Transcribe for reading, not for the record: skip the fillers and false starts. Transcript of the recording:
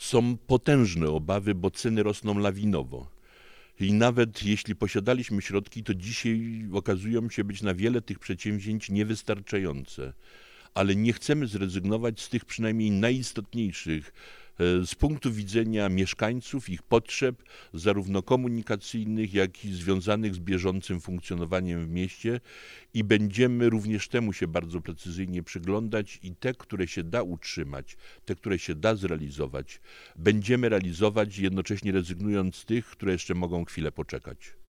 Są potężne obawy, bo ceny rosną lawinowo. I nawet jeśli posiadaliśmy środki, to dzisiaj okazują się być na wiele tych przedsięwzięć niewystarczające. Ale nie chcemy zrezygnować z tych przynajmniej najistotniejszych z punktu widzenia mieszkańców, ich potrzeb, zarówno komunikacyjnych, jak i związanych z bieżącym funkcjonowaniem w mieście i będziemy również temu się bardzo precyzyjnie przyglądać i te, które się da utrzymać, te, które się da zrealizować, będziemy realizować, jednocześnie rezygnując z tych, które jeszcze mogą chwilę poczekać.